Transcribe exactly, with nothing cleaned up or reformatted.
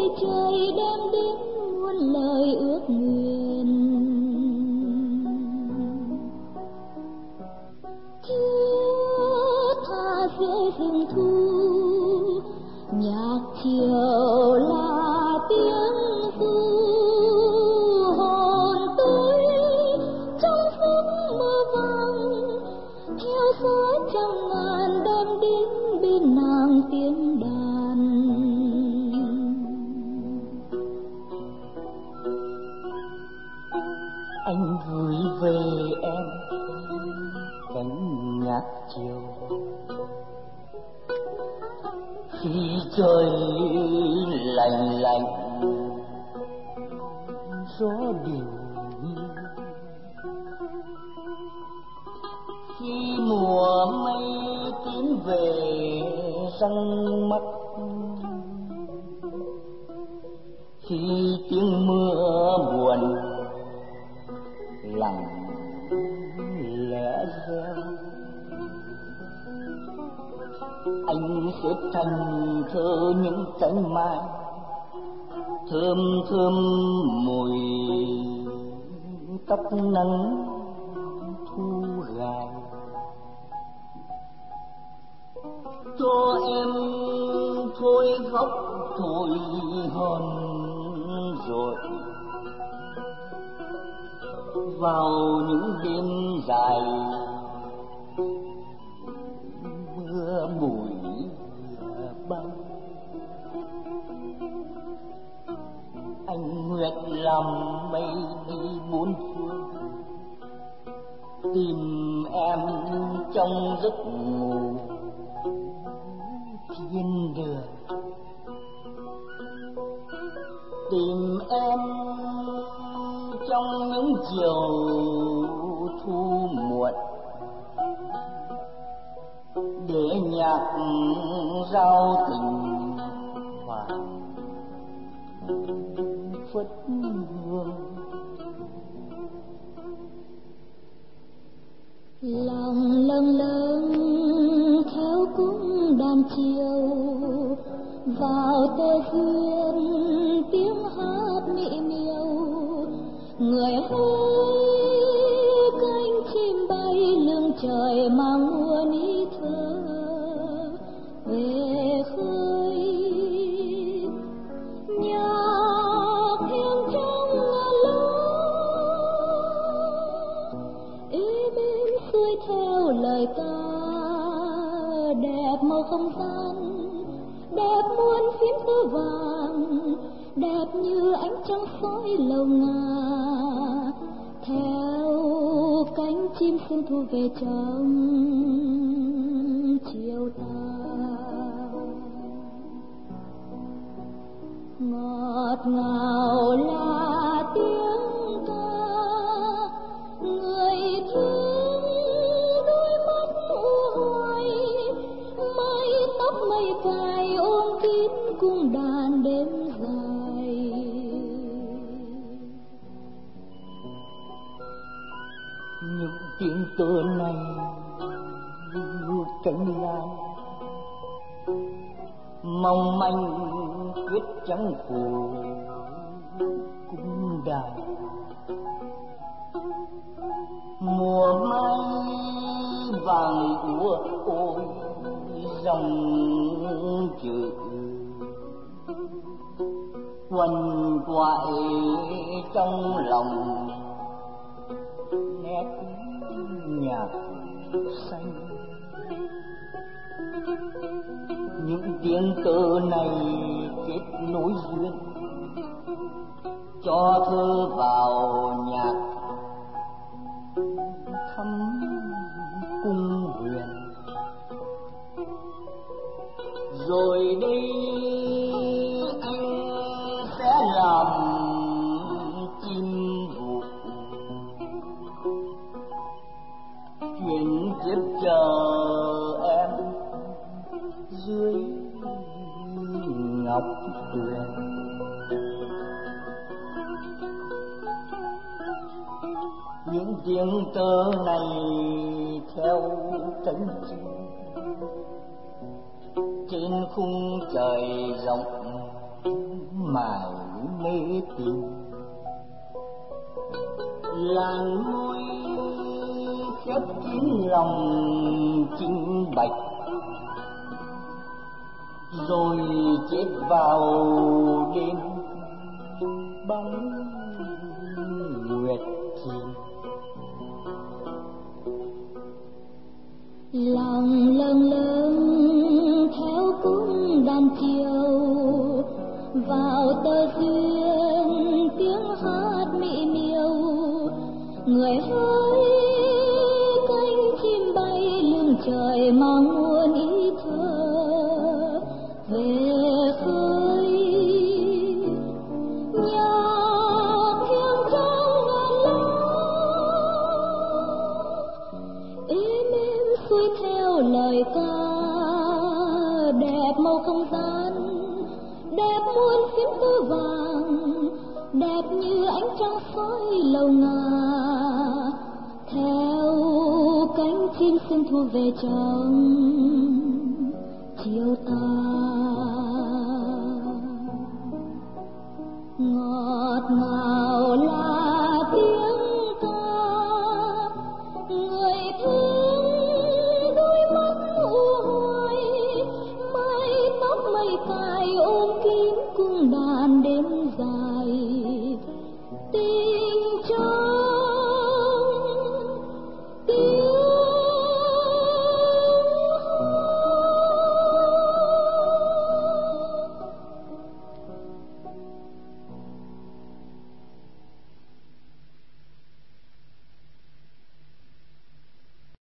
trời đem đến muôn lời ước nguyện. Thưa tha giữa rừng thu, nhạc chiều là tiếng ru hồn tôi trong giấc mơ vàng, theo gió trăm ngàn đem đến bên nàng tiếng đàn. Anh gửi về em cánh nhạc chiều, khi trời lạnh lạnh gió điều, khi mùa mây tiến về răng mắt, khi tiếng mưa buồn lặng lẽ reo, anh xếp thành thơ những cánh mai thơm thơm mùi tóc nắng thu gài, cho em thôi khóc thôi hòn rồi vào những đêm dài mưa bụi bay. Anh nguyện làm mây đi bốn phương, tìm em trong giấc ngủ thiên đường, tìm em trong những chiều thu muộn, để nhạc giao tình vàng phất hương. Lòng lâng lâng theo cung đàn chiều, vào tơ duyên tiếng hát mỹ miều, người hỡi cánh chim bay lưng trời mang muôn ý thơ về khơi. Nhạc thêm trong ngàn lối ê bên xuôi theo lời ca, đẹp màu không gian, đẹp muôn phím tơ vàng, đẹp như ánh trăng soi lầu ngà, theo cánh chim sương thu về trong chiều ta. Ngọt ngào là tiếng ca người thương, đôi mắt u hoài, mái tóc mây cài ôm kín cung đàn đêm dài. Những tiếng tơ này như cánh lai mong manh quyết trắng phủ cung đàn, mùa mai vàng úa ôi dòng chữ quằn quại trong lòng nét nhạc xanh. Những tiếng tơ này kết nối duyên, cho thơ vào nhạc thắm cung huyền. Rồi đây anh sẽ làm chim vụ, chuyển kiếp chờ em dưới ngọc tuyền. Những tiếng tơ này theo cánh chim trên khung trời rộng mải mê tình. Làn môi khép kín lòng trinh bạch, rồi chết vào đêm bóng nguyệt thiền. Lòng lâng lâng theo cung đàn chiều, vào tơ duyên tiếng hát mỹ miều. Người hỡi cánh chim bay lưng trời mang muôn ý thơ về khơi. Nhạc hiên trong ngàn lá êm êm xuôi theo lời ca, đẹp màu không gian, đẹp muôn phím tơ vàng, đẹp như ánh trăng soi lầu ngà. Theo cánh chim xin thu về trong chiều tà, ngọt ngào